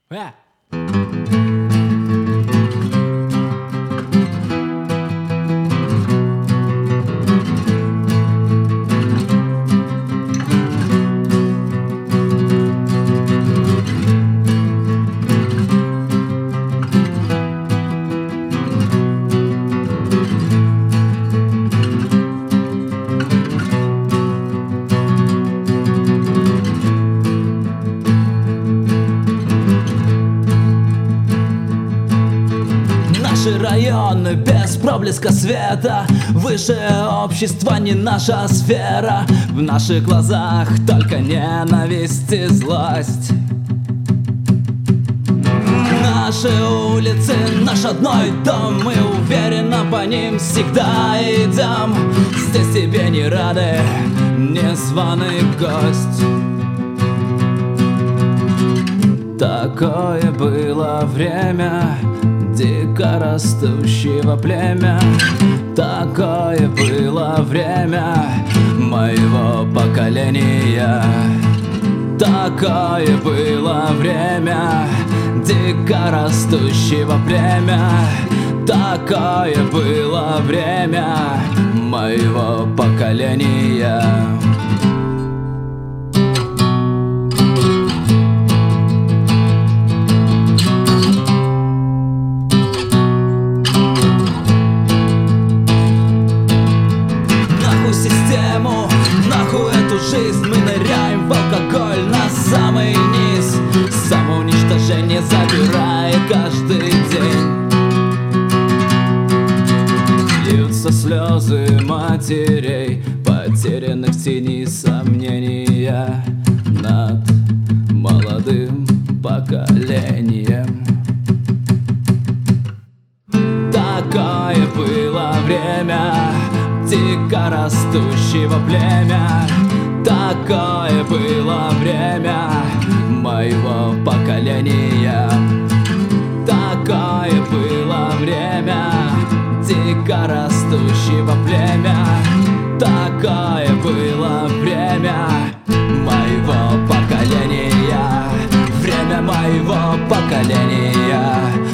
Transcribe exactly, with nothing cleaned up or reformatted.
Э! Наши районы без проблеска света, высшее общество не наша сфера. В наших глазах только ненависть и злость. Наши улицы, наш родной дом, мы уверенно по ним всегда идем. Здесь тебе не рады, незваный гость. Такое было время дико растущего племя. Такое было время моего поколения. Такое было время дико растущего племя. Такое было время моего поколения. Систему, нахуй эту жизнь, мы ныряем в алкоголь на самый низ. Самоуничтожение забирает каждый день. Льются слезы матерей, потерянных в тени сомнения над молодым поколением. Такое было время дико растущего племя. Такое было время моего поколения. Такое было время дико растущего племя. Такое было время моего поколения. Время моего поколения.